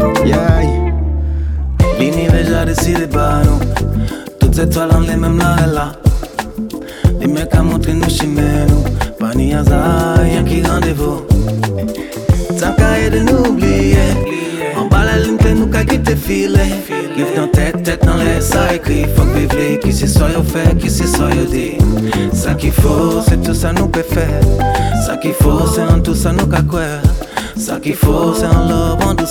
Yeah. L'univers a décidé par nous. Toutes ces étoiles en les mêmes là et là. Les mecs à montrer nous chimères nous. Pas ni hasard, y'a qui rendez-vous. Tant qu'à aider nous oublier. En bas la ligne, nous qu'à quitter filer. Livre dans tête dans les ça écrit. Faut que vivre, qui c'est soit yo fait, qui c'est soit yo dit. Ça qu'il faut, c'est tout ça nous peut faire. Ça qu'il faut, c'est en tout ça nous qu'à quoi. Ça qu'il faut, c'est en love, en tout